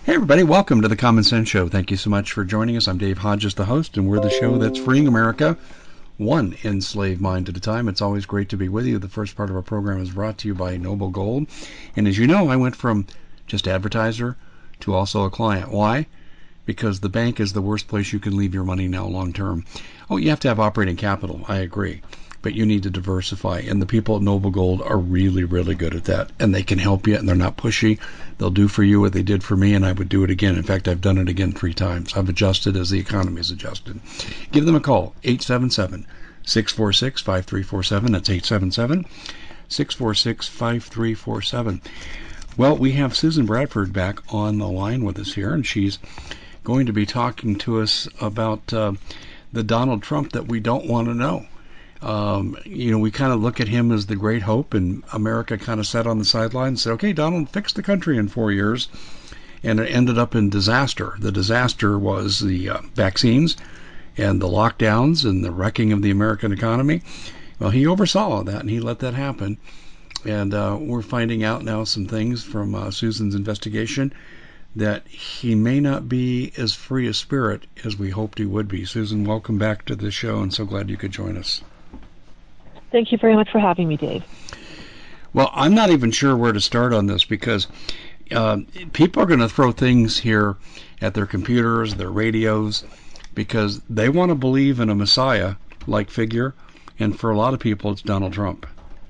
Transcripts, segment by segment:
Hey everybody, welcome to the Common Sense Show. Thank you so much for joining us. I'm Dave Hodges, the host, and we're the show that's freeing America one enslaved mind at a time. It's always great to be with you. The first part of our program is brought to you by Noble Gold. And as you know, I went from just advertiser to also a client. Why? Because the bank is the worst place you can leave your money now long term. Oh, you have to have operating capital. I agree. But you need to diversify. And the people at Noble Gold are really, really good at that. And they can help you, and they're not pushy. They'll do for you what they did for me, and I would do it again. In fact, I've done it again 3 times. I've adjusted as the economy has adjusted. Give them a call, 877-646-5347. That's 877-646-5347. Well, we have Susan Bradford back on the line with us here, and she's going to be talking to us about the Donald Trump that we don't want to know. We kind of look at him as the great hope, and America kind of sat on the sidelines and said, okay, Donald, fix the country in 4 years, and it ended up in disaster. The disaster was the vaccines and the lockdowns and the wrecking of the American economy. Well, he oversaw that, and he let that happen, and we're finding out now some things from Susan's investigation that he may not be as free a spirit as we hoped he would be. Susan, welcome back to the show, and so glad you could join us. Thank you very much for having me, Dave. Well, I'm not even sure where to start on this because people are going to throw things here at their computers, their radios, because they want to believe in a Messiah-like figure, and for a lot of people, it's Donald Trump.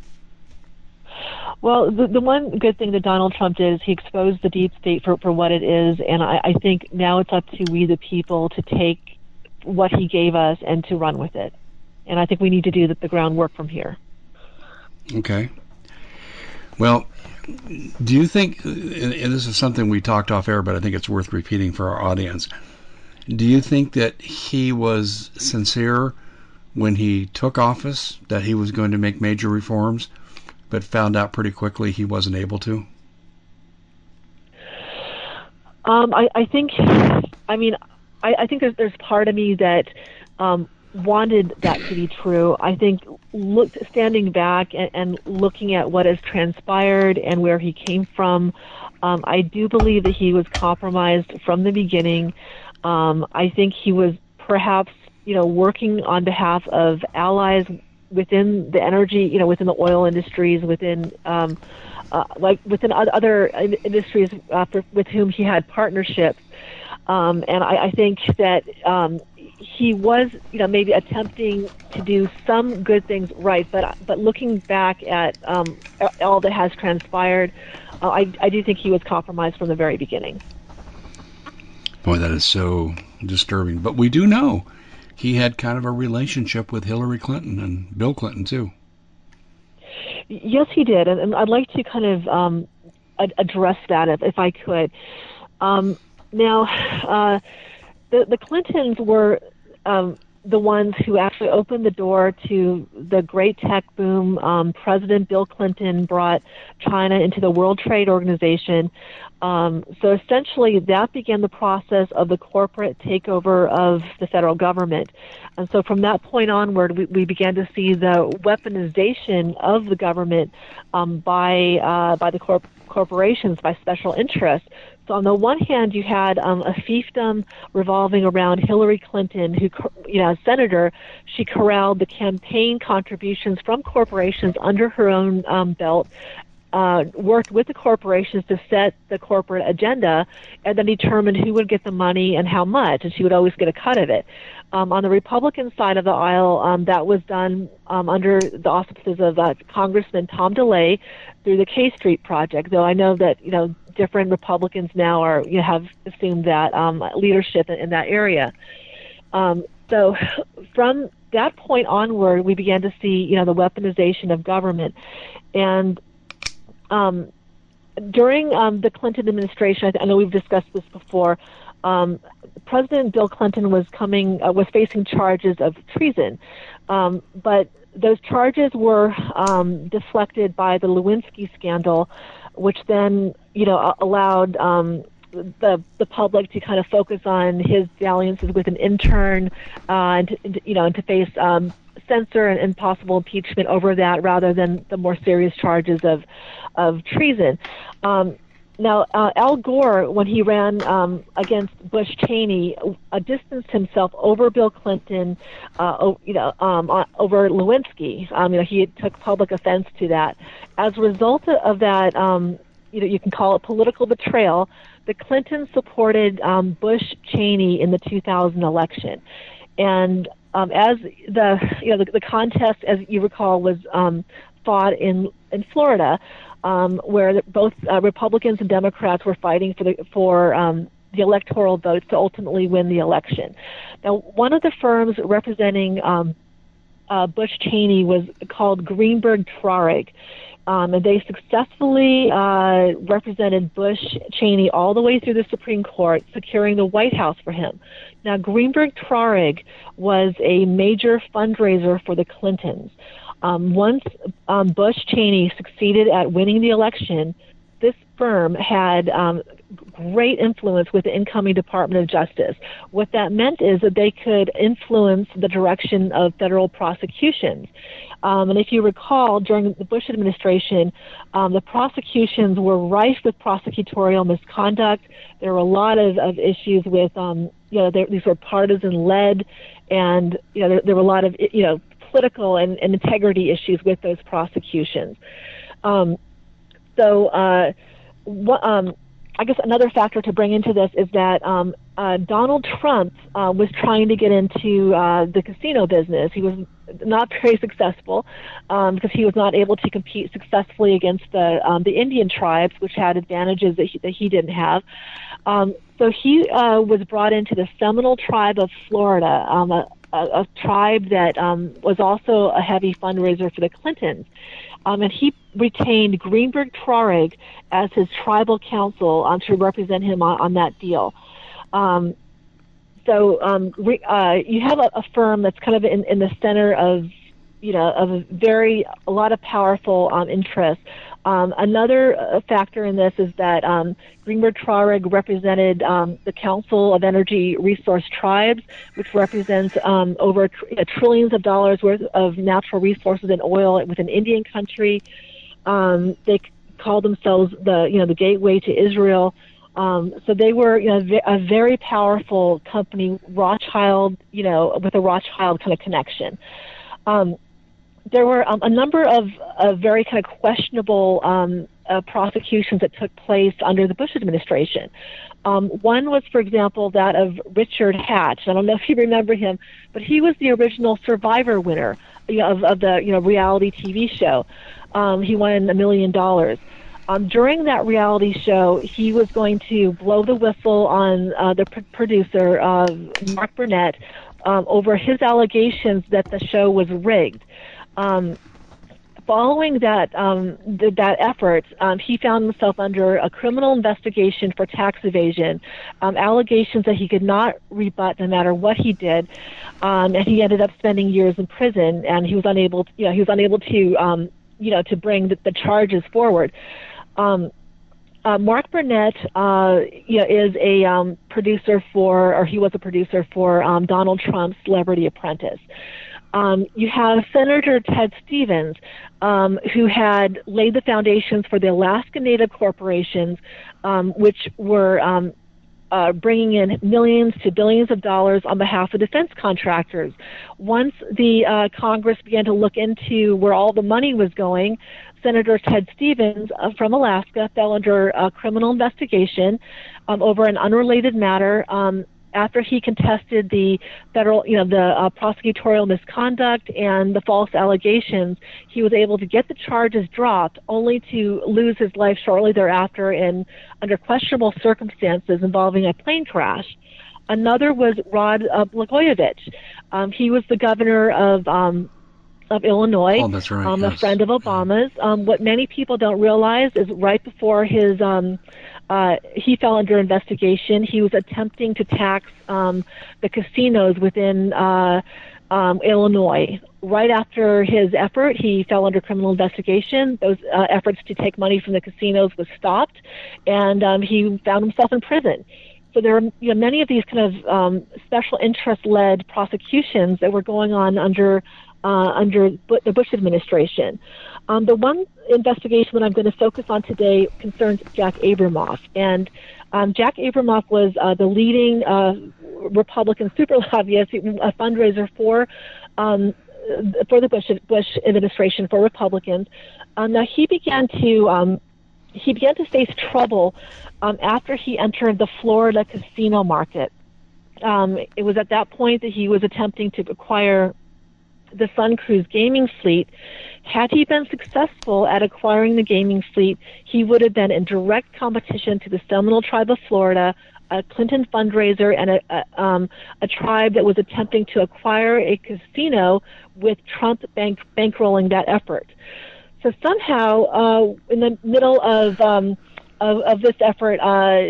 Well, the one good thing that Donald Trump did is he exposed the deep state for what it is, and I think now it's up to we, the people, to take what he gave us and to run with it. And I think we need to do the groundwork from here. Okay. Well, do you think, and this is something we talked off air, but I think it's worth repeating for our audience, do you think that he was sincere when he took office, that he was going to make major reforms, but found out pretty quickly he wasn't able to? I think there's part of me that wanted that to be true. I think standing back and looking at what has transpired and where he came from, I do believe that he was compromised from the beginning. I think he was perhaps, working on behalf of allies within the energy, within the oil industries, within within other industries with whom he had partnerships. And I think that he was, maybe attempting to do some good things right, but looking back at all that has transpired, I do think he was compromised from the very beginning. Boy, that is so disturbing. But we do know he had kind of a relationship with Hillary Clinton and Bill Clinton, too. Yes, he did. And I'd like to kind of address that if I could. Now, the Clintons were the ones who actually opened the door to the great tech boom. President Bill Clinton brought China into the World Trade Organization. So essentially, that began the process of the corporate takeover of the federal government. And so from that point onward, we began to see the weaponization of the government by the corporations, by special interests. So on the one hand, you had a fiefdom revolving around Hillary Clinton, who, as senator, she corralled the campaign contributions from corporations under her own belt, worked with the corporations to set the corporate agenda, and then determined who would get the money and how much, and she would always get a cut of it. On the Republican side of the aisle, that was done under the auspices of Congressman Tom DeLay through the K Street Project, though I know that, different Republicans now have assumed that leadership in that area. So from that point onward, we began to see, the weaponization of government. And during the Clinton administration, I know we've discussed this before, President Bill Clinton was facing charges of treason. But those charges were deflected by the Lewinsky scandal, which then, allowed the public to kind of focus on his dalliances with an intern, and to face censor and possible impeachment over that, rather than the more serious charges of treason. Al Gore, when he ran against Bush Cheney, distanced himself over Bill Clinton, over Lewinsky. He took public offense to that. As a result of that, you can call it political betrayal. The Clintons supported Bush Cheney in the 2000 election, and as the contest, as you recall, was fought in Florida. Where both Republicans and Democrats were fighting for the electoral votes to ultimately win the election. Now, one of the firms representing Bush Cheney was called Greenberg Traurig, and they successfully represented Bush Cheney all the way through the Supreme Court, securing the White House for him. Now, Greenberg Traurig was a major fundraiser for the Clintons. Once Bush Cheney succeeded at winning the election, this firm had great influence with the incoming Department of Justice. What that meant is that they could influence the direction of federal prosecutions. And if you recall, during the Bush administration, the prosecutions were rife with prosecutorial misconduct. There were a lot of issues with, these were partisan-led, and there were a lot of, political and integrity issues with those prosecutions. I guess another factor to bring into this is that Donald Trump was trying to get into the casino business. He was not very successful because he was not able to compete successfully against the Indian tribes, which had advantages that he didn't have. So he was brought into the Seminole tribe of Florida, a tribe that was also a heavy fundraiser for the Clintons. And he retained Greenberg Traurig as his tribal counsel to represent him on that deal. You have a firm that's kind of in the center of, a lot of powerful interests. Another factor in this is that Greenberg Traurig represented the Council of Energy Resource Tribes, which represents over trillions of dollars worth of natural resources and oil within Indian country. They call themselves the gateway to Israel. So they were a very powerful company, Rothschild, with a Rothschild kind of connection. There were a number of very kind of questionable prosecutions that took place under the Bush administration. One was, for example, that of Richard Hatch. I don't know if you remember him, but he was the original Survivor winner of the reality TV show. He won $1 million. During that reality show, he was going to blow the whistle on the producer, Mark Burnett, over his allegations that the show was rigged. Following that effort, he found himself under a criminal investigation for tax evasion, allegations that he could not rebut no matter what he did, and he ended up spending years in prison. And he was unable to bring the charges forward. Mark Burnett, is a producer he was a producer for Donald Trump's Celebrity Apprentice. You have Senator Ted Stevens, who had laid the foundations for the Alaska Native corporations, which were bringing in millions to billions of dollars on behalf of defense contractors. Once the Congress began to look into where all the money was going, Senator Ted Stevens from Alaska fell under a criminal investigation over an unrelated matter. After he contested the federal, the prosecutorial misconduct and the false allegations, he was able to get the charges dropped, only to lose his life shortly thereafter under questionable circumstances involving a plane crash. Another was Rod Blagojevich. He was the governor of Illinois, that's right, a friend of Obama's. What many people don't realize is right before his he fell under investigation. He was attempting to tax the casinos within Illinois. Right after his effort, he fell under criminal investigation. Those efforts to take money from the casinos was stopped, and he found himself in prison. So there are many of these kind of special interest-led prosecutions that were going on under under the Bush administration. The one investigation that I'm going to focus on today concerns Jack Abramoff. And Jack Abramoff was the leading Republican super lobbyist, a fundraiser for the Bush administration, for Republicans. Now he began to face trouble after he entered the Florida casino market. It was at that point that he was attempting to acquire the Sun Cruise gaming fleet. Had he been successful at acquiring the gaming fleet, he would have been in direct competition to the Seminole Tribe of Florida, a Clinton fundraiser, and a tribe that was attempting to acquire a casino, with Trump bankrolling that effort. So somehow, in the middle of this effort,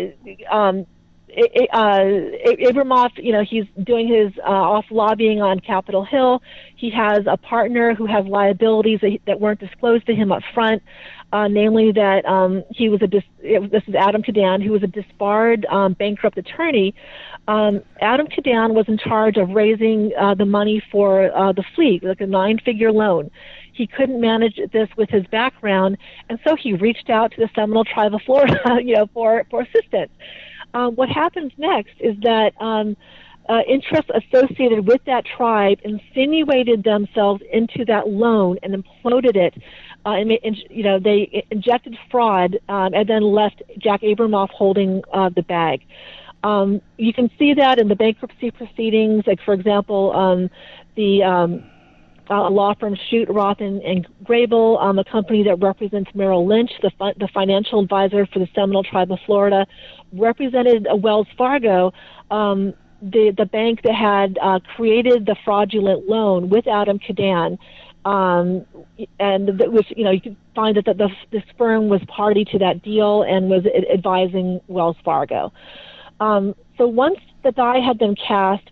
Abramoff, he's doing his off lobbying on Capitol Hill. He has a partner who has liabilities that weren't disclosed to him up front, namely that this is Adam Cadan, who was a disbarred bankrupt attorney. Adam Cadan was in charge of raising the money for the fleet, like a 9-figure loan. He couldn't manage this with his background, and so he reached out to the Seminole Tribe of Florida, for assistance. What happens next is that interests associated with that tribe insinuated themselves into that loan and imploded it. They injected fraud and then left Jack Abramoff holding the bag. You can see that in the bankruptcy proceedings. Like, for example, the law firm Shute, Roth, and Grable, a company that represents Merrill Lynch, the financial advisor for the Seminole Tribe of Florida, represented Wells Fargo, the bank that had created the fraudulent loan with Adam Cadan, and which you can find that this firm was party to that deal and was advising Wells Fargo. So once the die had been cast,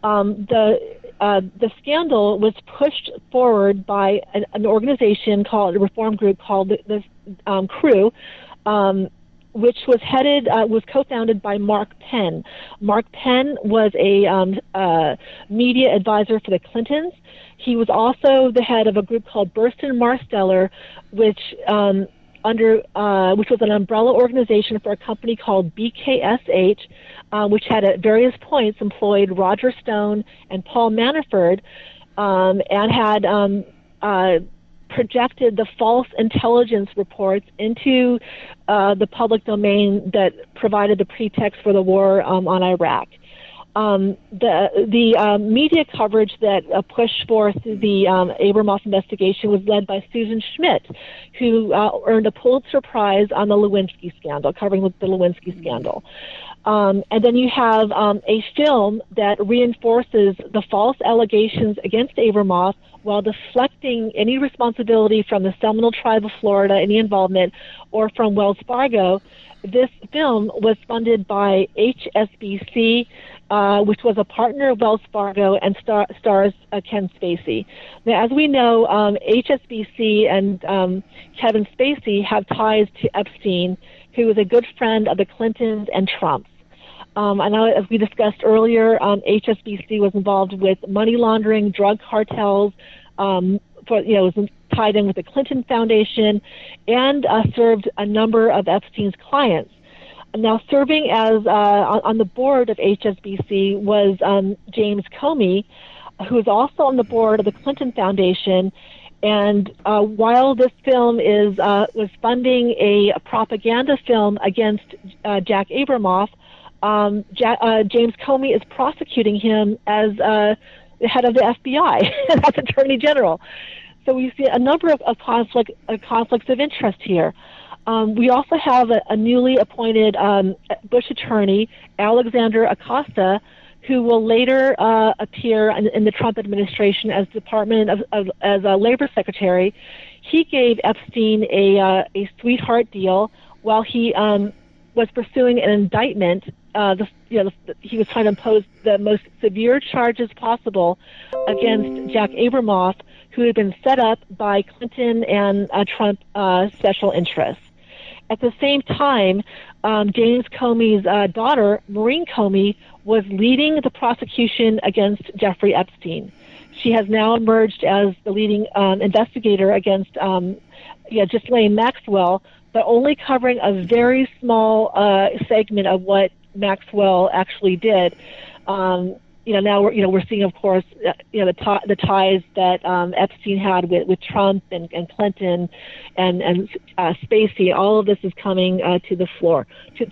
the scandal was pushed forward by an organization called a reform group called the Crew, which was co-founded by Mark Penn. Mark Penn was a media advisor for the Clintons. He was also the head of a group called Burstyn Marsteller, which was an umbrella organization for a company called BKSH, which had at various points employed Roger Stone and Paul Manafort, and had projected the false intelligence reports into the public domain that provided the pretext for the war on Iraq. The media coverage that pushed forth the Abramoff investigation was led by Susan Schmidt, who earned a Pulitzer Prize on the Lewinsky scandal, covering the Lewinsky scandal. And then you have a film that reinforces the false allegations against Abramoff while deflecting any responsibility from the Seminole Tribe of Florida, any involvement, or from Wells Fargo. This film was funded by HSBC, which was a partner of Wells Fargo, and stars Ken Spacey. Now, as we know, HSBC and Kevin Spacey have ties to Epstein, who was a good friend of the Clintons and Trumps. I know, as we discussed earlier, HSBC was involved with money laundering, drug cartels, was tied in with the Clinton Foundation, and served a number of Epstein's clients. Now, serving as on the board of HSBC was James Comey, who is also on the board of the Clinton Foundation. And while this film was funding a propaganda film against Jack Abramoff, James Comey is prosecuting him as the head of the FBI, as Attorney General. So we see a number of conflicts of interest here. We also have a newly appointed Bush attorney, Alexander Acosta, who will later appear in the Trump administration as as a labor secretary. He gave Epstein a sweetheart deal while he was pursuing an indictment. He was trying to impose the most severe charges possible against Jack Abramoff, who had been set up by Clinton and Trump special interests. At the same time, James Comey's daughter, Maureen Comey, was leading the prosecution against Jeffrey Epstein. She has now emerged as the leading investigator against Ghislaine Maxwell, but only covering a very small segment of what Maxwell actually did. Now we're seeing, of course, the ties that Epstein had with Trump and Clinton and Spacey. All of this is coming to the fore.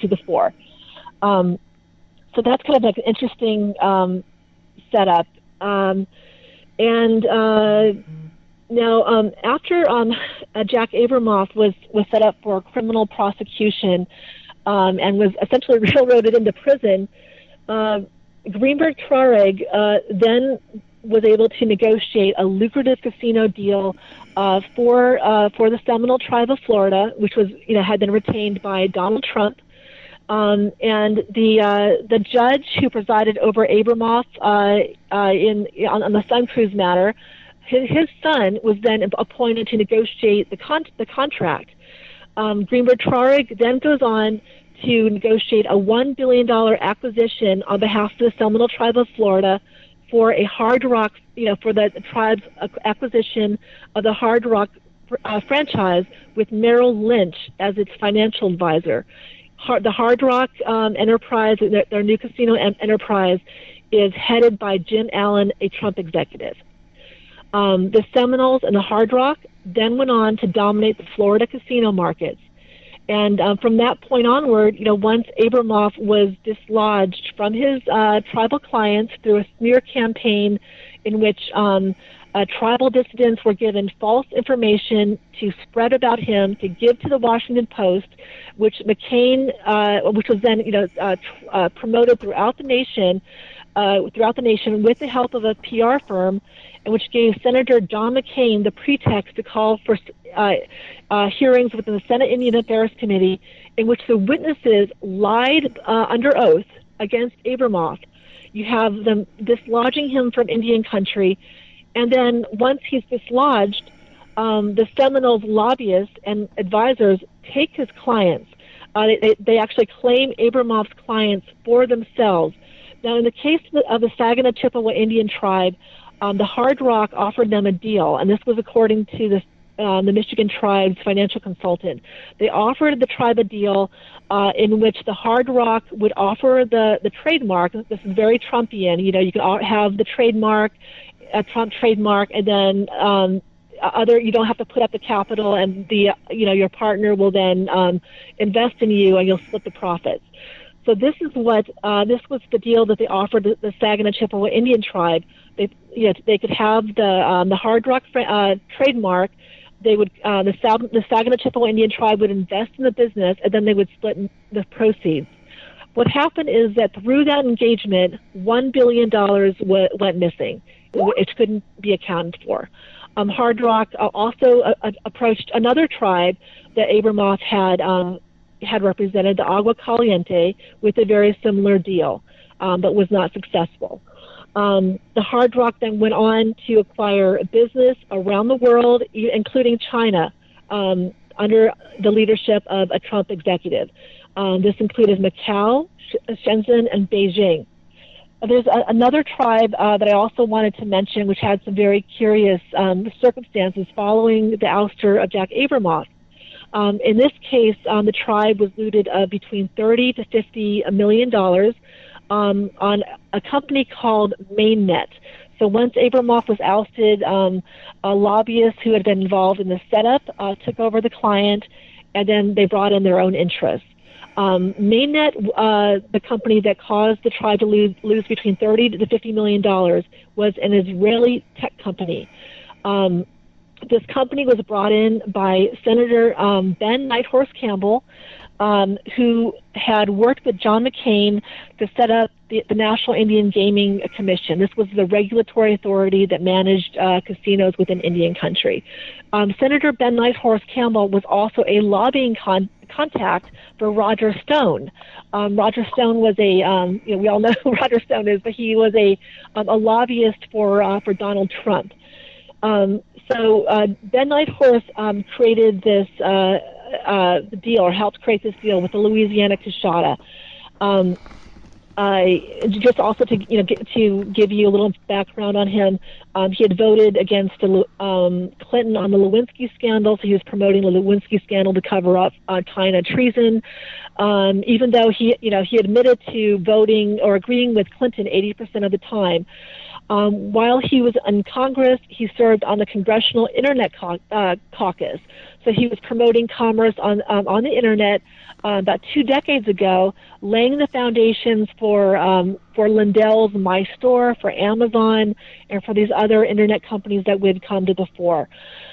So that's kind of like an interesting setup. Now, after Jack Abramoff was set up for criminal prosecution and was essentially railroaded into prison, Greenberg Traurig then was able to negotiate a lucrative casino deal for the Seminole Tribe of Florida, which was had been retained by Donald Trump. And the judge who presided over Abramoff on the Sun Cruise matter, his son was then appointed to negotiate the contract. Greenberg Traurig then goes on to negotiate a $1 billion acquisition on behalf of the Seminole Tribe of Florida for a Hard Rock, for the tribe's acquisition of the Hard Rock franchise with Merrill Lynch as its financial advisor. The Hard Rock enterprise, their new casino enterprise, is headed by Jim Allen, a Trump executive. The Seminoles and the Hard Rock then went on to dominate the Florida casino markets. And from that point onward, once Abramoff was dislodged from his tribal clients through a smear campaign in which tribal dissidents were given false information to spread about him, to give to the Washington Post, which McCain, which was then promoted throughout the nation with the help of a PR firm, and which gave Senator John McCain the pretext to call for hearings within the Senate Indian Affairs Committee, in which the witnesses lied under oath against Abramoff. You have them dislodging him from Indian country, and then once he's dislodged, the Seminoles lobbyists and advisors take his clients. They actually claim Abramoff's clients for themselves. Now, in the case of the Saginaw Chippewa Indian tribe, the Hard Rock offered them a deal, and this was according to the Michigan tribe's financial consultant. They offered the tribe a deal in which the Hard Rock would offer the trademark. This is very Trumpian. You can have the trademark, a Trump trademark, and then you don't have to put up the capital, and your partner will then invest in you, and you'll split the profits. So this is what this was the deal that they offered the Saginaw Chippewa Indian tribe. They could have the Hard Rock trademark. They would the Saginaw Chippewa Indian tribe would invest in the business, and then they would split the proceeds. What happened is that through that engagement, $1 billion went missing, which couldn't be accounted for. Hard Rock also approached another tribe that Abramoff had represented, the Agua Caliente, with a very similar deal, but was not successful. The Hard Rock then went on to acquire business around the world, including China, under the leadership of a Trump executive. This included Macau, Shenzhen, and Beijing. There's another tribe that I also wanted to mention, which had some very curious circumstances following the ouster of Jack Abramoff. In this case, the tribe was looted between $30 to $50 million on a company called MainNet. So once Abramoff was ousted, a lobbyist who had been involved in the setup took over the client, and then they brought in their own interests. MainNet, the company that caused the tribe to lose between $30 to $50 million, was an Israeli tech company. This company was brought in by Senator Ben Nighthorse Campbell, who had worked with John McCain to set up the National Indian Gaming Commission. This was the regulatory authority that managed casinos within Indian country. Senator Ben Nighthorse Campbell was also a lobbying contact for Roger Stone. Roger Stone was we all know who Roger Stone is, but he was a lobbyist for Donald Trump. So Ben Nighthorse created this deal, or helped create this deal with the Louisiana Coushatta. just also to to give you a little background on him, he had voted against Clinton on the Lewinsky scandal, so he was promoting the Lewinsky scandal to cover up China treason. Even though he admitted to voting or agreeing with Clinton 80% of the time. While he was in Congress, he served on the Congressional Internet Caucus. So he was promoting commerce on the Internet about 2 decades ago, laying the foundations for Lindell's My Store, for Amazon, and for these other Internet companies that would come to the fore.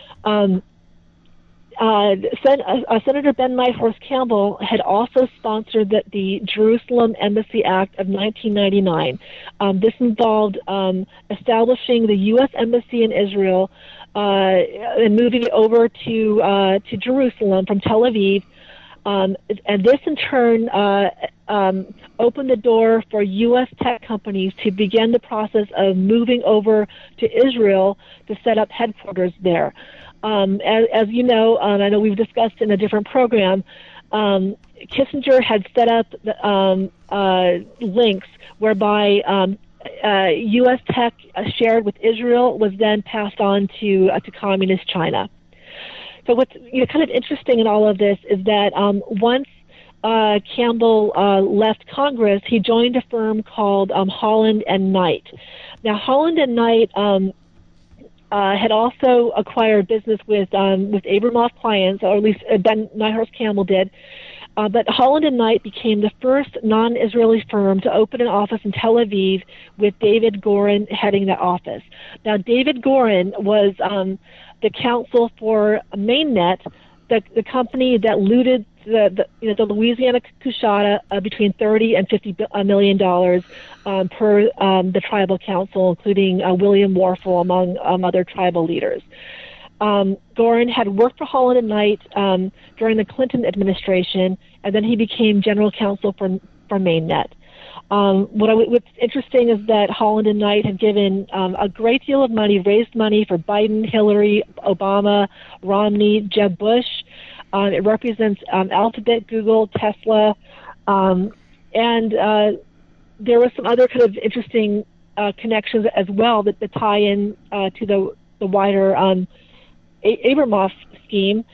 Senator Ben Nighthorse Campbell had also sponsored the Jerusalem Embassy Act of 1999. This involved establishing the U.S. Embassy in Israel and moving it over to Jerusalem from Tel Aviv. And this, in turn, opened the door for U.S. tech companies to begin the process of moving over to Israel to set up headquarters there. As you know, I know we've discussed in a different program, Kissinger had set up links whereby U.S. tech shared with Israel was then passed on to communist China. So what's kind of interesting in all of this is that once Campbell left Congress, he joined a firm called Holland and Knight. Now, Holland and Knight had also acquired business with Abramoff clients, or at least Ben Nighthorse Campbell did. But Holland and Knight became the first non-Israeli firm to open an office in Tel Aviv with David Goren heading that office. Now, David Goren was the counsel for MainNet, the company that looted the Louisiana Cushata between $30 and $50 million per the tribal council, including William Warfel, among other tribal leaders. Goren had worked for Holland and Knight during the Clinton administration, and then he became general counsel for MainNet. What's interesting is that Holland and Knight have given a great deal of money, raised money for Biden, Hillary, Obama, Romney, Jeb Bush. It represents Alphabet, Google, Tesla, and there were some other kind of interesting connections as well that tie in to the wider Abramoff scheme.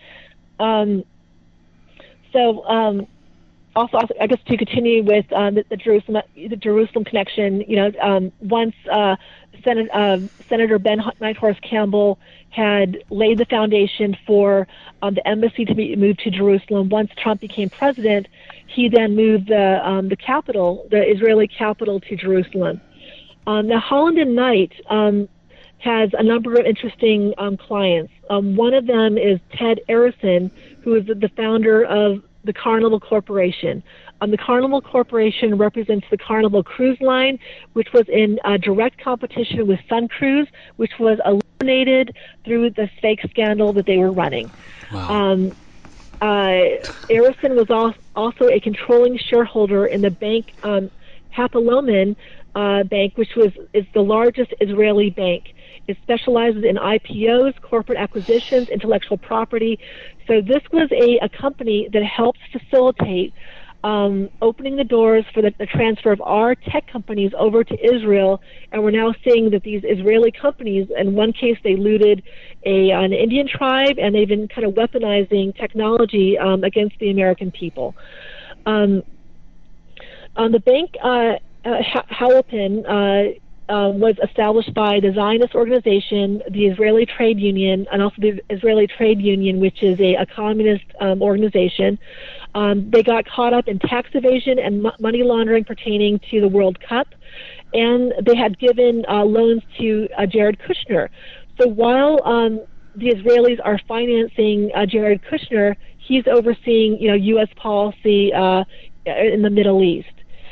Also, I guess to continue with the Jerusalem connection, once Senator Ben Nighthorse Campbell had laid the foundation for the embassy to be moved to Jerusalem. Once Trump became president, he then moved the capital, the Israeli capital, to Jerusalem. Now, Holland and Knight has a number of interesting clients. One of them is Ted Arison, who is the founder of the Carnival Corporation. The Carnival Corporation represents the Carnival Cruise Line, which was in direct competition with Sun Cruise, which was eliminated through the fake scandal that they were running. Wow. Arison was also a controlling shareholder in the bank Papillon Bank, which is the largest Israeli bank. It specializes in IPOs, corporate acquisitions, intellectual property. So this was a company that helped facilitate opening the doors for the transfer of our tech companies over to Israel. And we're now seeing that these Israeli companies, in one case, they looted an Indian tribe, and they've been kind of weaponizing technology against the American people. The bank, Halopin, was established by the Zionist organization, the Israeli Trade Union, and also the Israeli Trade Union, which is a communist organization. They got caught up in tax evasion and money laundering pertaining to the World Cup, and they had given loans to Jared Kushner. So while the Israelis are financing Jared Kushner, he's overseeing U.S. policy in the Middle East.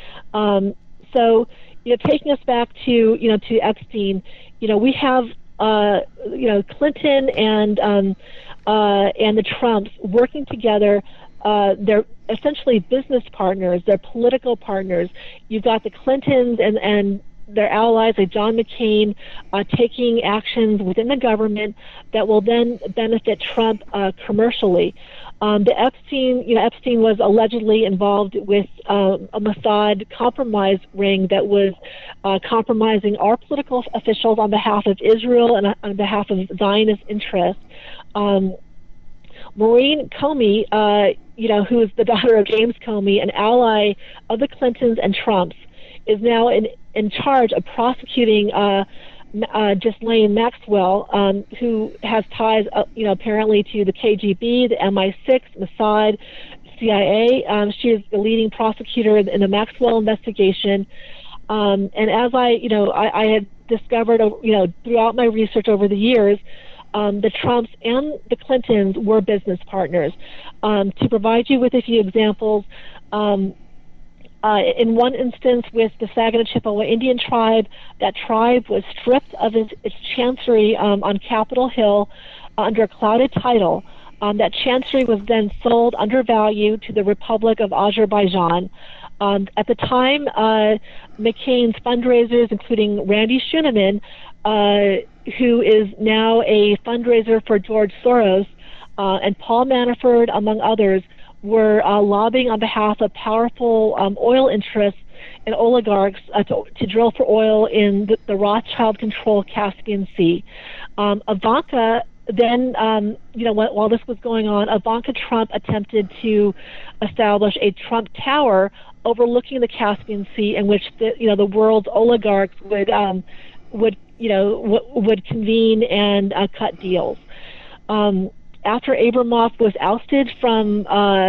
Taking us back to Epstein, we have Clinton and the Trumps working together. They're essentially business partners. They're political partners. You've got the Clintons and their allies like John McCain taking actions within the government that will then benefit Trump commercially. Epstein was allegedly involved with a Mossad compromise ring that was compromising our political officials on behalf of Israel and on behalf of Zionist interests. Maureen Comey, who is the daughter of James Comey, an ally of the Clintons and Trumps, is now in charge of prosecuting Ghislaine Maxwell, who has ties, apparently to the KGB, the MI6, Mossad, CIA. She is the leading prosecutor in the Maxwell investigation. And as I had discovered, throughout my research over the years, the Trumps and the Clintons were business partners. To provide you with a few examples, in one instance with the Saginaw Chippewa Indian tribe, that tribe was stripped of its chancery on Capitol Hill under a clouded title. That chancery was then sold undervalued to the Republic of Azerbaijan. At the time, McCain's fundraisers, including Randy Schuneman, who is now a fundraiser for George Soros, and Paul Manafort, among others, were lobbying on behalf of powerful oil interests and oligarchs to drill for oil in the Rothschild-controlled Caspian Sea. Ivanka then, while this was going on, Ivanka Trump attempted to establish a Trump Tower overlooking the Caspian Sea, in which the world's oligarchs would convene and cut deals. After Abramoff was ousted from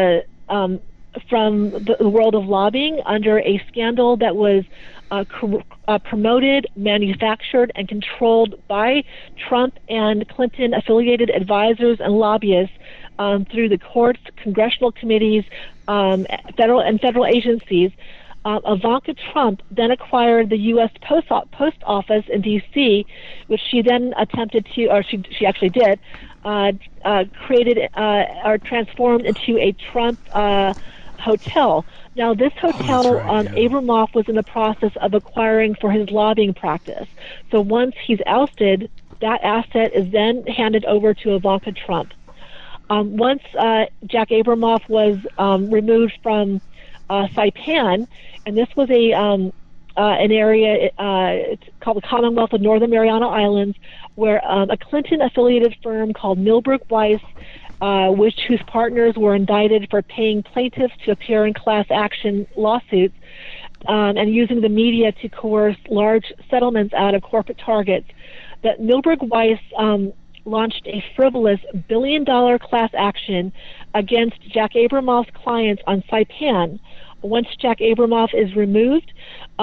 the world of lobbying under a scandal that was promoted, manufactured, and controlled by Trump and Clinton-affiliated advisors and lobbyists through the courts, congressional committees, federal agencies, Ivanka Trump then acquired the U.S. Post Office in D.C., which she then attempted to, or she actually did, created or transformed into a Trump hotel. Now, this hotel, Abramoff was in the process of acquiring for his lobbying practice. So once he's ousted, that asset is then handed over to Ivanka Trump. Once Jack Abramoff was removed from Saipan, and this was an area it's called the Commonwealth of Northern Mariana Islands, where a Clinton-affiliated firm called Milberg Weiss, whose partners were indicted for paying plaintiffs to appear in class action lawsuits and using the media to coerce large settlements out of corporate targets, that Milberg Weiss launched a frivolous billion-dollar class action against Jack Abramoff's clients on Saipan. Once Jack Abramoff is removed,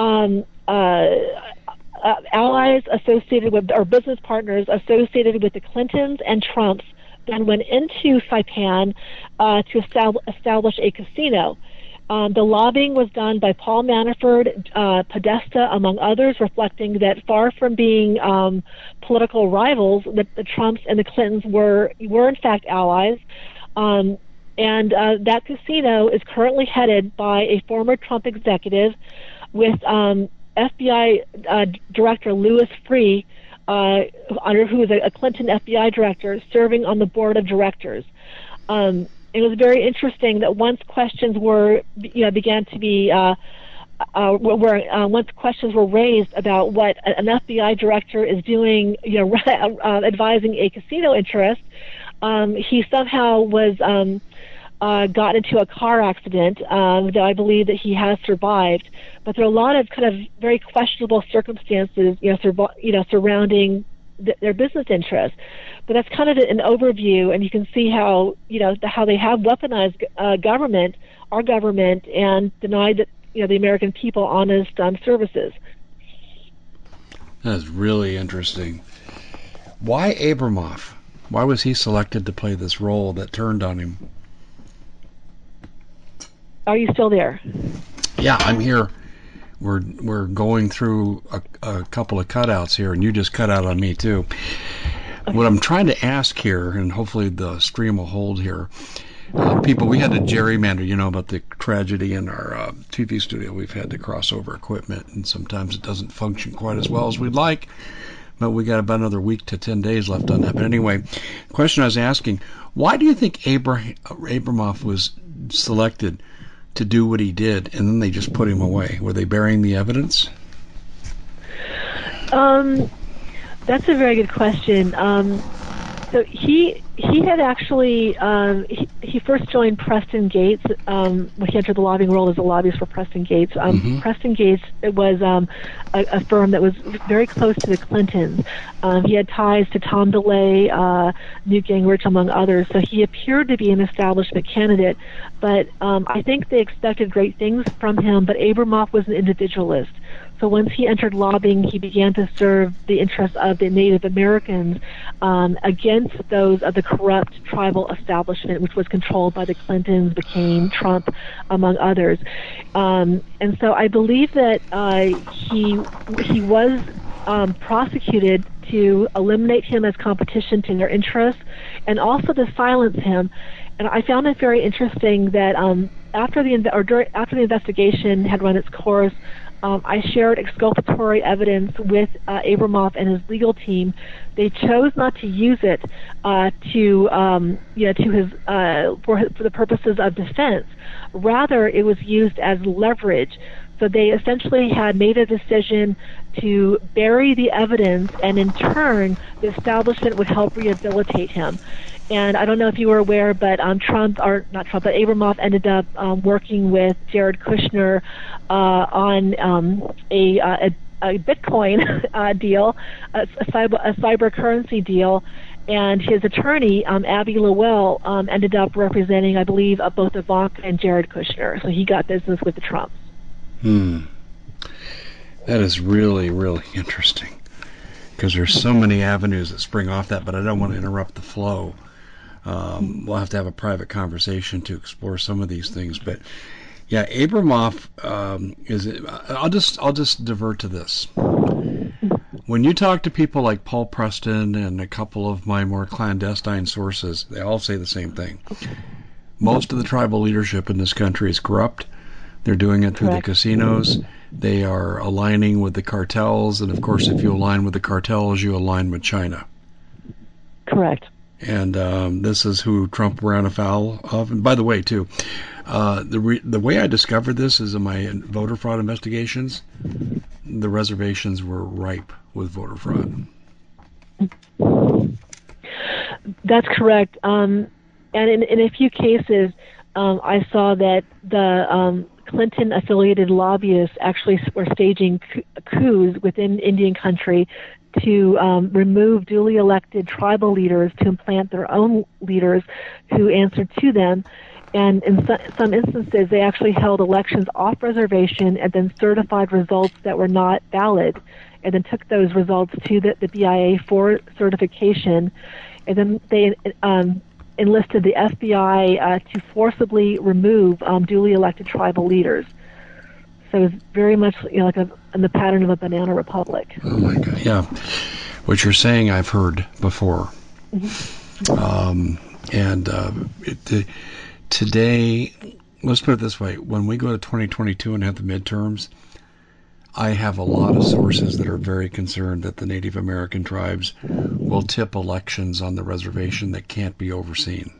allies associated with, or business partners associated with the Clintons and Trumps then went into Saipan to establish a casino. The lobbying was done by Paul Manafort, Podesta, among others, reflecting that far from being political rivals, that the Trumps and the Clintons were in fact allies. And that casino is currently headed by a former Trump executive with FBI Director Louis Freeh, who is a Clinton FBI director, serving on the board of directors. It was very interesting that once questions were, began to be, once questions were raised about what an FBI director is doing, advising a casino interest, he somehow was got into a car accident that I believe that he has survived. But there are a lot of kind of very questionable circumstances, surrounding their business interests. But that's kind of an overview, and you can see how how they have weaponized government, our government, and denied that the American people honest services. That's really interesting. Why Abramoff? Why was he selected to play this role that turned on him? Are you still there? Yeah, I'm here. We're going through a couple of cutouts here, and you just cut out on me too. Okay. What I'm trying to ask here, and hopefully the stream will hold here, people, we had to gerrymander, about the tragedy in our TV studio. We've had to cross over equipment, and sometimes it doesn't function quite as well as we'd like. But we got about another week to 10 days left on that. But anyway, the question I was asking, why do you think Abramoff was selected to do what he did, and then they just put him away? Were they burying the evidence? That's a very good question. So he had actually he first joined Preston Gates when he entered the lobbying world as a lobbyist for Preston Gates. Preston Gates was a firm that was very close to the Clintons. He had ties to Tom DeLay, Newt Gingrich, among others. So he appeared to be an establishment candidate, but I think they expected great things from him. But Abramoff was an individualist. So once he entered lobbying, he began to serve the interests of the Native Americans against those of the corrupt tribal establishment, which was controlled by the Clintons, McCain, Trump, among others. And so I believe that he was prosecuted to eliminate him as competition to their interests, and also to silence him. And I found it very interesting that after the investigation had run its course, I shared exculpatory evidence with Abramoff and his legal team. They chose not to use it for the purposes of defense. Rather, it was used as leverage. So they essentially had made a decision to bury the evidence, and in turn, the establishment would help rehabilitate him. And I don't know if you were aware, but Abramoff ended up working with Jared Kushner on a Bitcoin deal, a cyber currency deal. And his attorney, Abby Lowell, ended up representing, I believe, both Ivanka and Jared Kushner. So he got business with the Trumps. That is really, really interesting, because there's so many avenues that spring off that, but I don't want to interrupt the flow. We'll have to have a private conversation to explore some of these things. But yeah, Abramoff I'll just divert to this. When you talk to people like Paul Preston and a couple of my more clandestine sources, they all say the same thing. Most of the tribal leadership in this country is corrupt. They're doing it through the casinos. They are aligning with the cartels, and of course, if you align with the cartels, you align with China. Correct. And this is who Trump ran afoul of. And by the way, too, the way I discovered this is in my voter fraud investigations. The reservations were ripe with voter fraud. That's correct. And in a few cases, I saw that the Clinton-affiliated lobbyists actually were staging coups within Indian country to remove duly elected tribal leaders to implant their own leaders who answered to them. And in some instances, they actually held elections off reservation and then certified results that were not valid, and then took those results to the BIA for certification. And then they enlisted the FBI to forcibly remove duly elected tribal leaders. So it's very much like in the pattern of a banana republic. Oh my God! Yeah, what you're saying I've heard before. Today, let's put it this way: when we go to 2022 and have the midterms, I have a lot of sources that are very concerned that the Native American tribes will tip elections on the reservation that can't be overseen.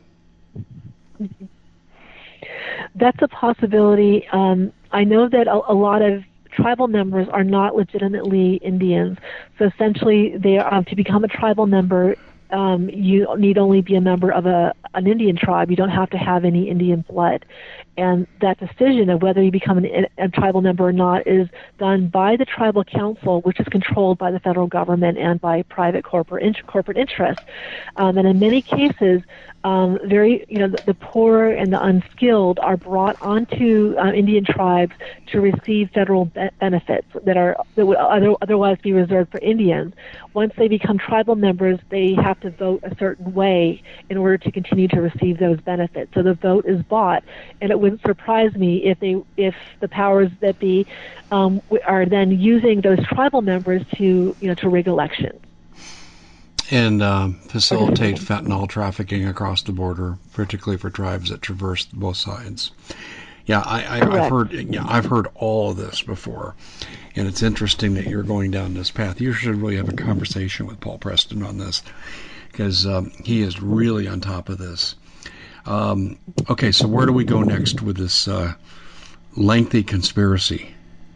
That's a possibility. I know that a lot of tribal members are not legitimately Indians. So essentially, they are, to become a tribal member, you need only be a member of an Indian tribe. You don't have to have any Indian blood. And that decision of whether you become a tribal member or not is done by the tribal council, which is controlled by the federal government and by private corporate interests. And in many cases, the poor and the unskilled are brought onto Indian tribes to receive federal benefits that would otherwise be reserved for Indians. Once they become tribal members, they have to vote a certain way in order to continue to receive those benefits. So the vote is bought, and it wouldn't surprise me if the powers that be are then using those tribal members to rig elections and facilitate fentanyl trafficking across the border, particularly for tribes that traverse both sides. Yeah, I've heard all of this before, and it's interesting that you're going down this path. You should really have a conversation with Paul Preston on this, because he is really on top of this. Okay, so where do we go next with this lengthy conspiracy?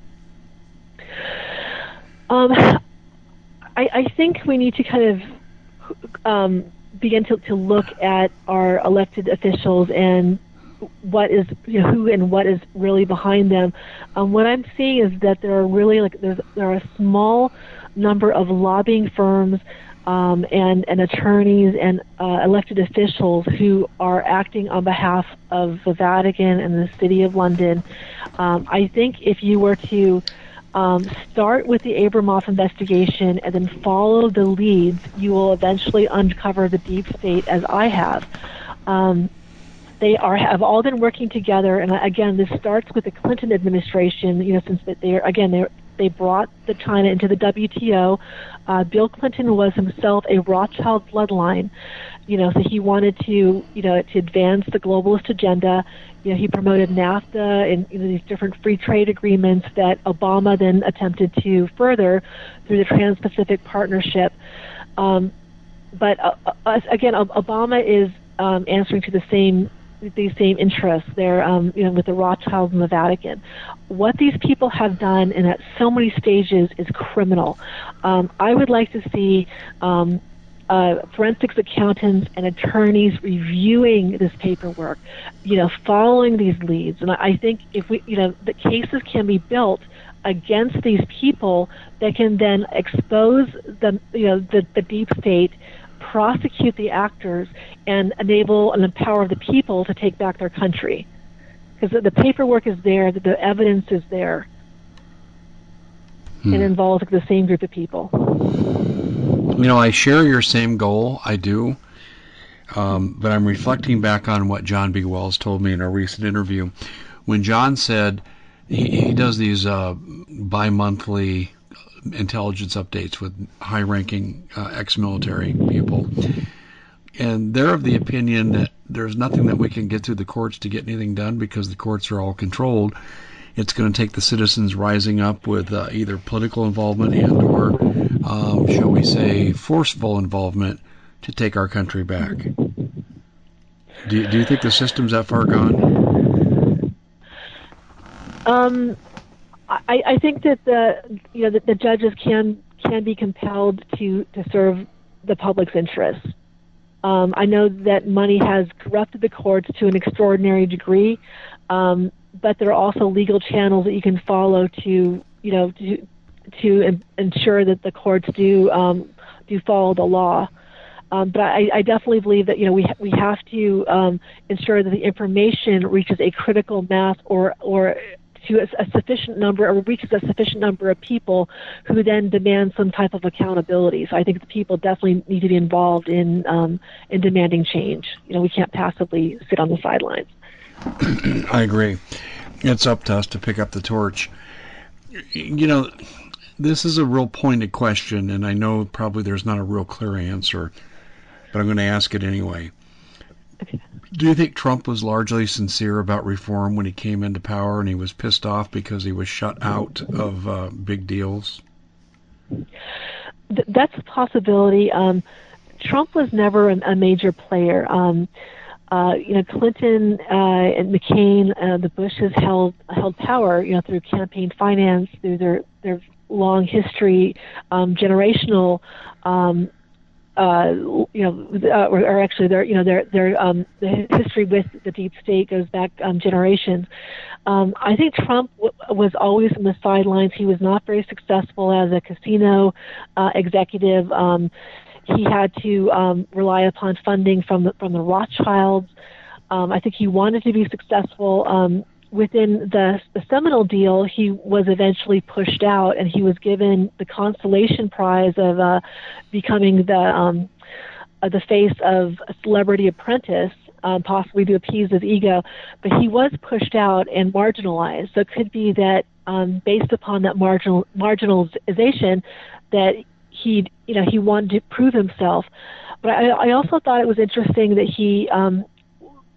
I think we need to kind of begin to look at our elected officials and what is, who and what is really behind them. What I'm seeing is that there are really there are a small number of lobbying firms and attorneys and elected officials who are acting on behalf of the Vatican and the City of London. I think if you were to start with the Abramoff investigation and then follow the leads, you will eventually uncover the deep state, as I have. They have all been working together, and again, this starts with the Clinton administration. Since they brought the China into the WTO. Bill Clinton was himself a Rothschild bloodline, so he wanted to advance the globalist agenda. He promoted NAFTA and these different free trade agreements that Obama then attempted to further through the Trans-Pacific Partnership. But again, Obama is answering to these same interests. They're with the Rothschilds and the Vatican. What these people have done and at so many stages is criminal. I would like to see forensics accountants and attorneys reviewing this paperwork, following these leads. And I think if the cases can be built against these people that can then expose the deep state, prosecute the actors, and enable and empower the people to take back their country. Because the paperwork is there, the evidence is there. It involves the same group of people. I share your same goal. I do. But I'm reflecting back on what John B. Wells told me in a recent interview. When John said he does these bi-monthly intelligence updates with high-ranking ex-military people, and they're of the opinion that there's nothing that we can get through the courts to get anything done because the courts are all controlled. It's going to take the citizens rising up with either political involvement and or, shall we say, forceful involvement to take our country back. Do you think the system's that far gone? I think that the judges can be compelled to serve the public's interests. I know that money has corrupted the courts to an extraordinary degree, but there are also legal channels that you can follow to ensure that the courts do follow the law. But I definitely believe that we have to ensure that the information reaches a critical mass or to a sufficient number, or reaches a sufficient number of people who then demand some type of accountability. So I think the people definitely need to be involved in demanding change. We can't passively sit on the sidelines. I agree. It's up to us to pick up the torch. This is a real pointed question, and I know probably there's not a real clear answer, but I'm going to ask it anyway. Okay. Do you think Trump was largely sincere about reform when he came into power and he was pissed off because he was shut out of big deals? That's a possibility. Trump was never a major player. Clinton and McCain, the Bushes held power, through campaign finance, through their long history, generational, or actually the history with the deep state goes back generations. I think Trump was always on the sidelines. He was not very successful as a casino executive. He had to rely upon funding from the Rothschilds. I think he wanted to be successful. Within the Seminole deal, he was eventually pushed out, and he was given the consolation prize of becoming the face of a Celebrity Apprentice, possibly to appease his ego. But he was pushed out and marginalized. So it could be that based upon that marginalization, that he wanted to prove himself. But I also thought it was interesting that he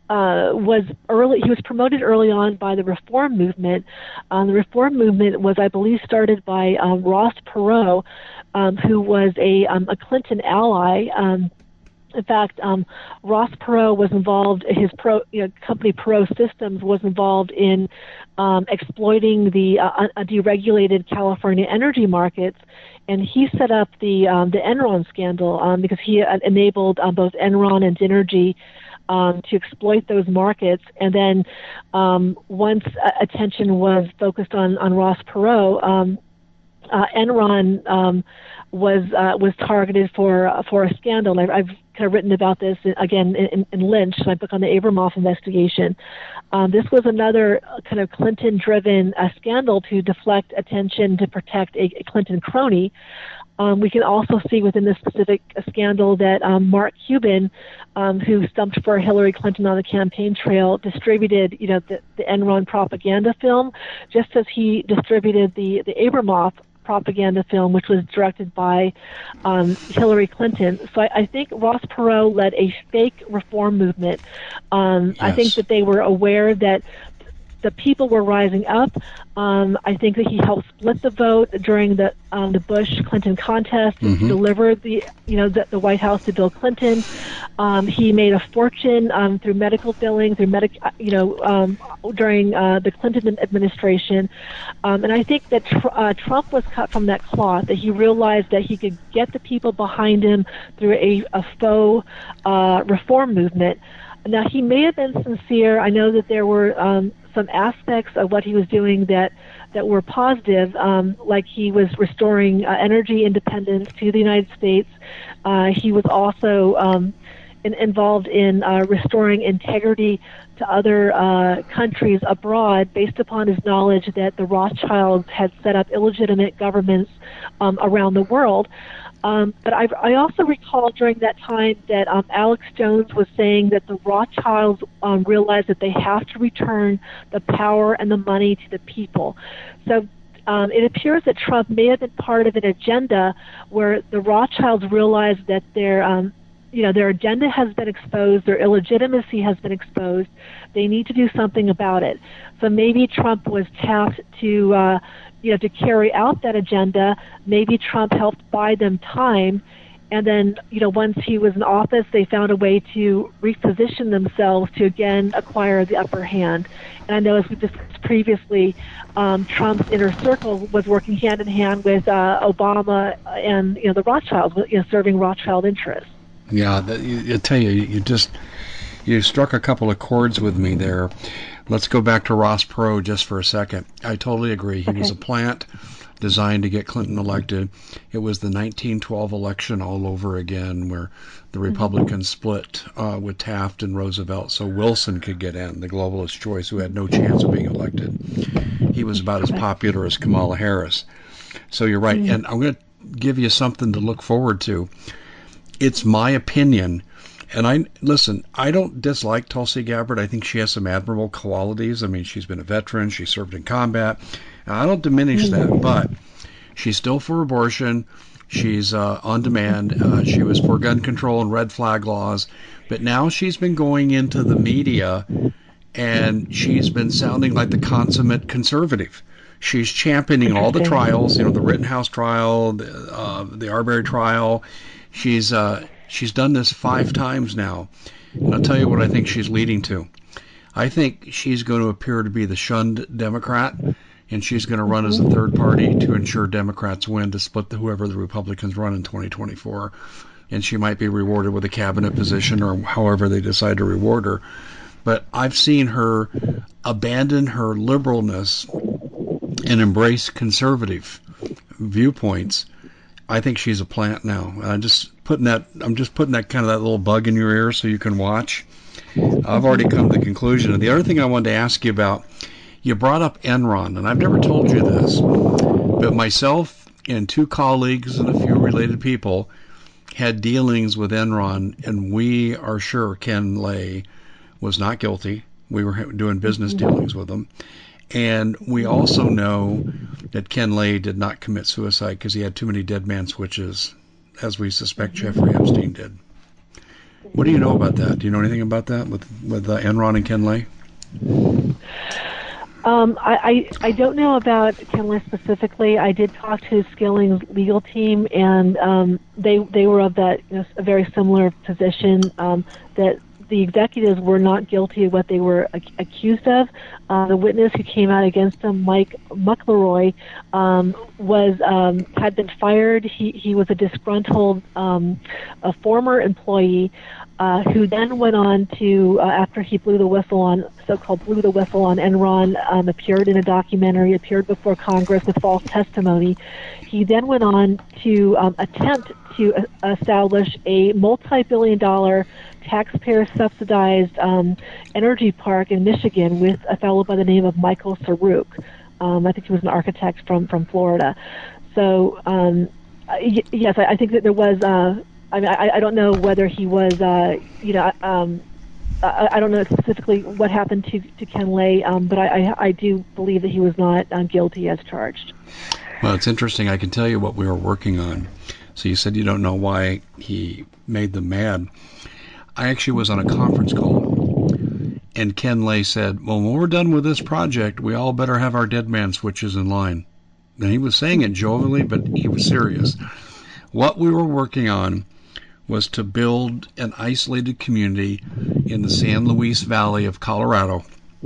was early. He was promoted early on by the Reform movement. The Reform movement was, I believe, started by Ross Perot, who was a Clinton ally. In fact, Ross Perot was involved. His company Perot Systems was involved in exploiting the deregulated California energy markets, and he set up the Enron scandal because he enabled both Enron and Dinergy to exploit those markets. And then once attention was focused on Ross Perot, Enron was targeted for a scandal. I've kind of written about this again in Lynch, my book on the Abramoff investigation. This was another kind of Clinton-driven scandal to deflect attention to protect a Clinton crony. We can also see within this specific scandal that Mark Cuban, who stumped for Hillary Clinton on the campaign trail, distributed, the Enron propaganda film, just as he distributed the Abramoff propaganda film, which was directed by Hillary Clinton. So I think Ross Perot led a fake reform movement. Yes. I think that they were aware that the people were rising up. I think that he helped split the vote during the Bush-Clinton contest. Mm-hmm. He delivered the White House to Bill Clinton. He made a fortune through medical billing, during the Clinton administration. And I think that Trump was cut from that cloth. That he realized that he could get the people behind him through a faux reform movement. Now, he may have been sincere. I know that there were some aspects of what he was doing that were positive, like he was restoring energy independence to the United States. He was also involved in restoring integrity to other countries abroad based upon his knowledge that the Rothschilds had set up illegitimate governments around the world. But I also recall during that time that Alex Jones was saying that the Rothschilds realized that they have to return the power and the money to the people. So it appears that Trump may have been part of an agenda where the Rothschilds realized that their agenda has been exposed, their illegitimacy has been exposed. They need to do something about it. So maybe Trump was tapped to carry out that agenda. Maybe Trump helped buy them time. And then, once he was in office, they found a way to reposition themselves to again acquire the upper hand. And I know, as we discussed previously, Trump's inner circle was working hand in hand with Obama and, the Rothschilds, serving Rothschild interests. Yeah, I tell you, you struck a couple of chords with me there. Let's go back to Ross Perot just for a second. I totally agree. He was a plant designed to get Clinton elected. It was the 1912 election all over again, where the Republicans split with Taft and Roosevelt so Wilson could get in, the globalist choice, who had no chance of being elected. He was about as popular as Kamala Harris. So you're right. And I'm going to give you something to look forward to. It's my opinion. And I don't dislike Tulsi Gabbard. I think she has some admirable qualities. I mean, she's been a veteran. She served in combat. I don't diminish that, but she's still for abortion. She's on demand. She was for gun control and red flag laws. But now she's been going into the media, and she's been sounding like the consummate conservative. She's championing all the trials, the Rittenhouse trial, the Arbery trial. She's done this 5 times now, and I'll tell you what I think she's leading to. I think she's going to appear to be the shunned Democrat, and she's going to run as a third party to ensure Democrats win to split whoever the Republicans run in 2024. And she might be rewarded with a cabinet position or however they decide to reward her. But I've seen her abandon her liberalness and embrace conservative viewpoints. I think she's a plant now. I'm just putting that kind of that little bug in your ear so you can watch. I've already come to the conclusion. And the other thing I wanted to ask you about, you brought up Enron, and I've never told you this, but myself and 2 colleagues and a few related people had dealings with Enron, and we are sure Ken Lay was not guilty. We were doing business dealings with him. And we also know that Ken Lay did not commit suicide because he had too many dead man switches, as we suspect Jeffrey Epstein did. What do you know about that? Do you know anything about that with Enron and Ken Lay? I don't know about Ken Lay specifically. I did talk to Skilling's legal team, and they were of that a very similar position, that the executives were not guilty of what they were accused of. The witness who came out against them, Mike McElroy, had been fired. He was a disgruntled a former employee who then went on to, after he blew the whistle on Enron, appeared in a documentary, appeared before Congress with false testimony. He then went on to attempt to establish a multi-billion-dollar taxpayer-subsidized energy park in Michigan with a fellow by the name of Michael Saruk. I think he was an architect from Florida. So, yes, I think that there was... I don't know whether he was, I don't know specifically what happened to Ken Lay, but I do believe that he was not guilty as charged. Well, it's interesting. I can tell you what we were working on. So you said you don't know why he made them mad. I actually was on a conference call, and Ken Lay said, well, when we're done with this project, we all better have our dead man switches in line. And he was saying it jovially, but he was serious. What we were working on was to build an isolated community in the San Luis Valley of Colorado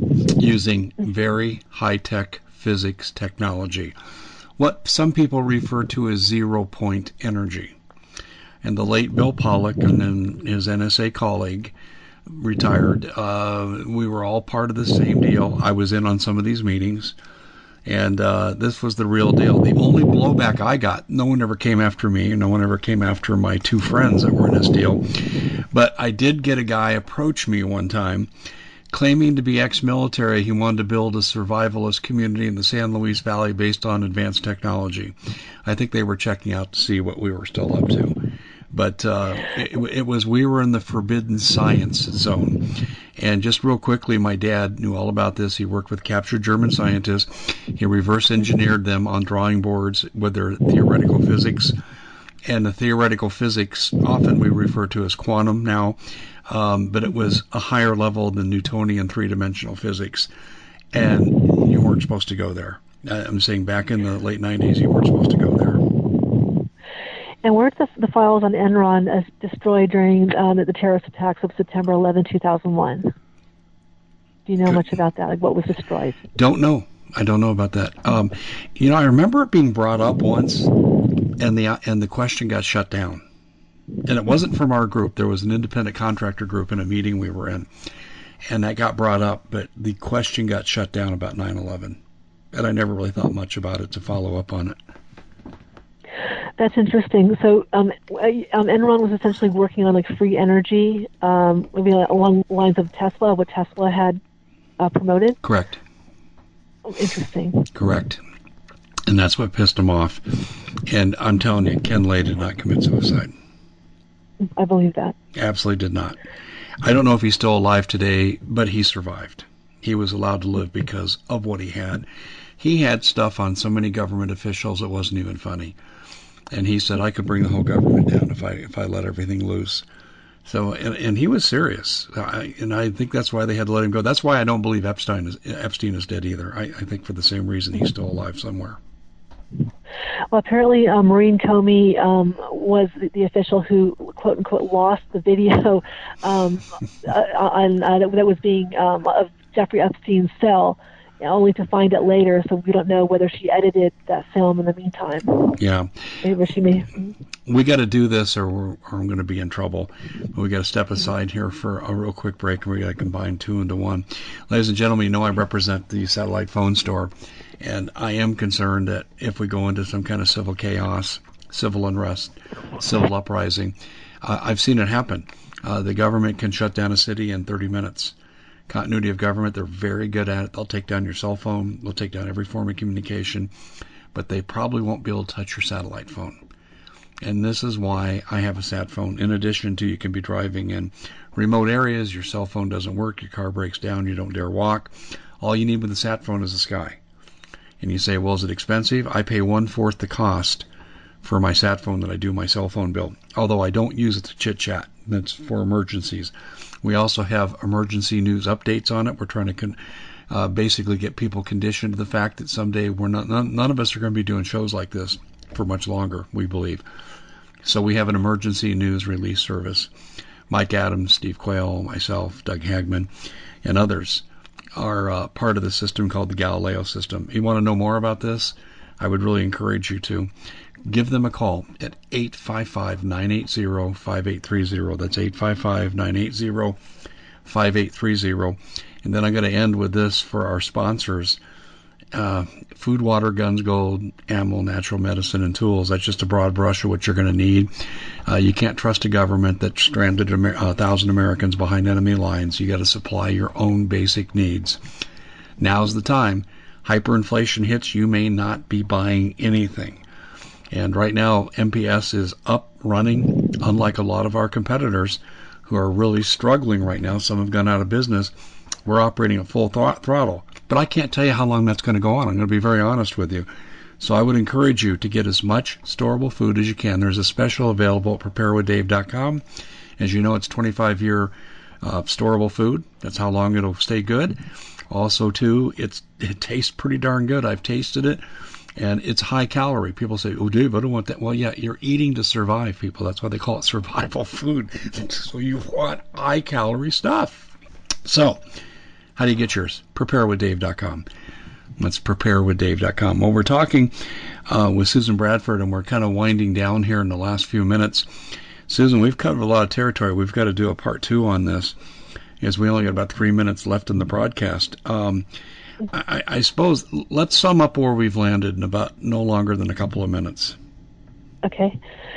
using very high-tech physics technology, what some people refer to as zero-point energy. And the late Bill Pollock and then his NSA colleague retired. We were all part of the same deal. I was in on some of these meetings. And this was the real deal. The only blowback I got, no one ever came after me, no one ever came after my two friends that were in this deal. But I did get a guy approach me one time, claiming to be ex-military. He wanted to build a survivalist community in the San Luis Valley based on advanced technology. I think they were checking out to see what we were still up to. But we were in the forbidden science zone. And just real quickly, my dad knew all about this. He worked with captured German scientists. He reverse engineered them on drawing boards with their theoretical physics. And the theoretical physics, often we refer to as quantum now, but it was a higher level than Newtonian three-dimensional physics. And you weren't supposed to go there. I'm saying back in the late 90s, you weren't supposed to go there. And were the files on Enron destroyed during the terrorist attacks of September 11, 2001? Do you know much about that? Like what was destroyed? Don't know. I don't know about that. I remember it being brought up once, and the question got shut down. And it wasn't from our group. There was an independent contractor group in a meeting we were in, and that got brought up, but the question got shut down about 9/11. And I never really thought much about it to follow up on it. That's interesting. So Enron was essentially working on like free energy, maybe along the lines of Tesla, what Tesla had promoted? Correct. Oh, interesting. Correct. And that's what pissed him off. And I'm telling you, Ken Lay did not commit suicide. I believe that. Absolutely did not. I don't know if he's still alive today, but he survived. He was allowed to live because of what he had. He had stuff on so many government officials it wasn't even funny. And he said, I could bring the whole government down if I let everything loose. So, and he was serious. And I think that's why they had to let him go. That's why I don't believe Epstein is dead either. I think for the same reason he's still alive somewhere. Well, apparently Maureen Comey was the official who, quote unquote, lost the video that was being of Jeffrey Epstein's cell, only to find it later. So we don't know whether she edited that film in the meantime. Yeah. Maybe she may. We got to do this, or I'm going to be in trouble. We got to step aside here for a real quick break, and we got to combine two into one. Ladies and gentlemen, you know I represent the satellite phone store, and I am concerned that if we go into some kind of civil chaos, civil unrest, civil uprising, I've seen it happen. The government can shut down a city in 30 minutes. Continuity of government, they're very good at it. They'll take down your cell phone. They'll take down every form of communication, but they probably won't be able to touch your satellite phone. And this is why I have a sat phone. In addition to, you can be driving in remote areas, your cell phone doesn't work, your car breaks down, you don't dare walk. All you need with a sat phone is the sky. And you say, well, is it expensive? I pay 1/4 the cost for my sat phone that I do my cell phone bill. Although I don't use it to chit chat. That's for emergencies. We also have emergency news updates on it. We're trying to basically get people conditioned to the fact that someday none of us are going to be doing shows like this for much longer, we believe. So we have an emergency news release service. Mike Adams, Steve Quayle, myself, Doug Hagman, and others are part of the system called the Galileo system. You want to know more about this? I would really encourage you to give them a call at 855-980-5830. That's 855-980-5830. And then I'm going to end with this for our sponsors. Food, water, guns, gold, ammo, natural medicine, and tools. That's just a broad brush of what you're going to need. You can't trust a government that stranded 1,000 Americans behind enemy lines. You got to supply your own basic needs. Now's the time. Hyperinflation hits, you may not be buying anything. And right now, MPS is up, running, unlike a lot of our competitors who are really struggling right now. Some have gone out of business. We're operating at full throttle. But I can't tell you how long that's going to go on. I'm going to be very honest with you. So I would encourage you to get as much storable food as you can. There's a special available at preparewithdave.com. As you know, it's 25-year storable food. That's how long it'll stay good. Also, too, it tastes pretty darn good. I've tasted it, and it's high calorie. People say, oh, Dave, I don't want that. Well, yeah, you're eating to survive, people. That's why they call it survival food. So you want high calorie stuff. So how do you get yours? Preparewithdave.com. That's preparewithdave.com. Well, we're talking with Susan Bradford, and we're kind of winding down here in the last few minutes. Susan, we've covered a lot of territory. We've got to do a part 2 on this, as we only got about 3 minutes left in the broadcast. I suppose let's sum up where we've landed in about no longer than a couple of minutes. Okay.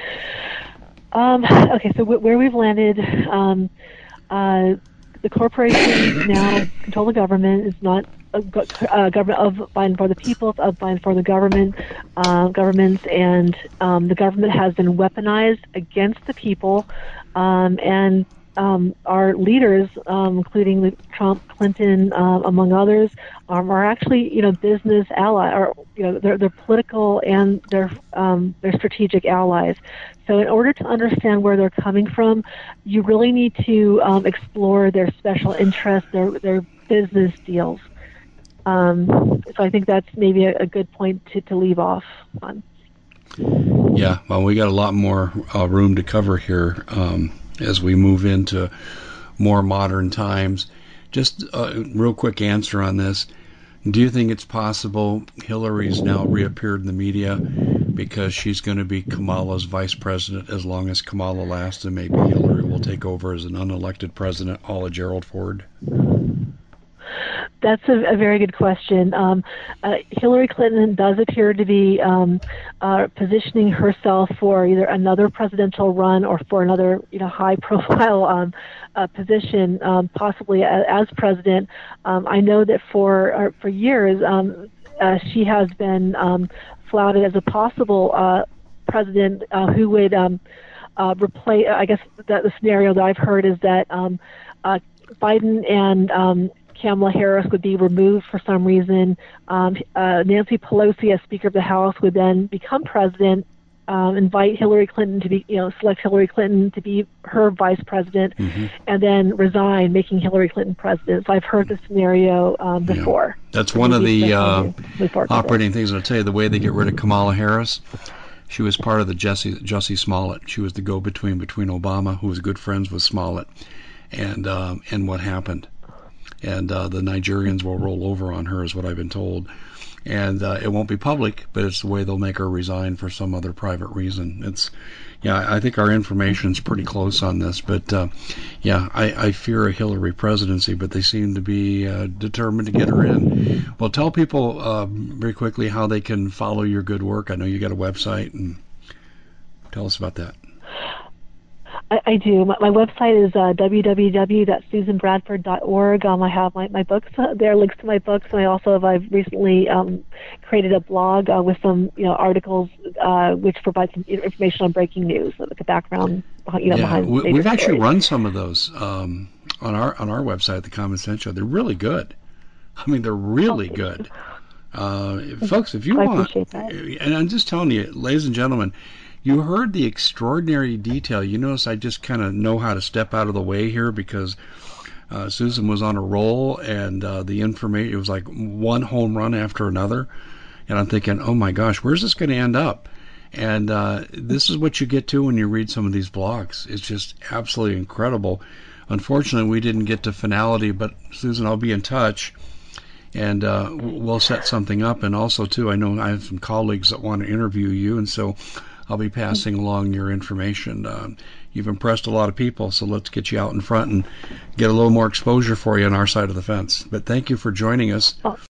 Okay, so where we've landed, the corporations now control the government. It's not a government of by and for the people, it's of by and for the governments, and the government has been weaponized against the people, and our leaders, including Trump, Clinton, among others, are actually, business allies, or they're political and they're strategic allies. So in order to understand where they're coming from, you really need to explore their special interests, their business deals. So I think that's maybe a good point to leave off on. Yeah, well, we got a lot more room to cover here as we move into more modern times. Just a real quick answer on this. Do you think it's possible Hillary's now reappeared in the media because she's going to be Kamala's vice president as long as Kamala lasts, and maybe Hillary will take over as an unelected president, a la Gerald Ford? That's a very good question. Hillary Clinton does appear to be positioning herself for either another presidential run or for another, high-profile position, possibly as president. I know that for years she has been flouted as a possible president who would replace. I guess that the scenario that I've heard is that Biden and Kamala Harris would be removed for some reason. Nancy Pelosi, as Speaker of the House, would then become president, invite Hillary Clinton to be, select Hillary Clinton to be her vice president, and then resign, making Hillary Clinton president. So I've heard this scenario before. Yeah. That's one of the operating things. I'll tell you, the way they get rid of Kamala Harris, she was part of the Jussie Smollett. She was the go-between between Obama, who was good friends with Smollett, and what happened. And the Nigerians will roll over on her, is what I've been told. And it won't be public, but it's the way they'll make her resign for some other private reason. I think our information's pretty close on this. But, I fear a Hillary presidency, but they seem to be determined to get her in. Well, tell people very quickly how they can follow your good work. I know you got a website, and tell us about that. I do. My website is www.susanbradford.org. I have my books there, links to my books, and I've recently created a blog with some articles which provide some information on breaking news, like the background behind. We've actually run some of those on our website, The Common Sense Show. They're really good. I mean, they're really good. Folks, if you want, and I'm just telling you, ladies and gentlemen, You heard the extraordinary detail. You notice I just kind of know how to step out of the way here because Susan was on a roll, and the information, it was like one home run after another. And I'm thinking, oh my gosh, where's this going to end up? And this is what you get to when you read some of these blogs. It's just absolutely incredible. Unfortunately, we didn't get to finality, but Susan, I'll be in touch, and we'll set something up. And also, too, I know I have some colleagues that want to interview you, and so I'll be passing along your information. You've impressed a lot of people, so let's get you out in front and get a little more exposure for you on our side of the fence. But thank you for joining us.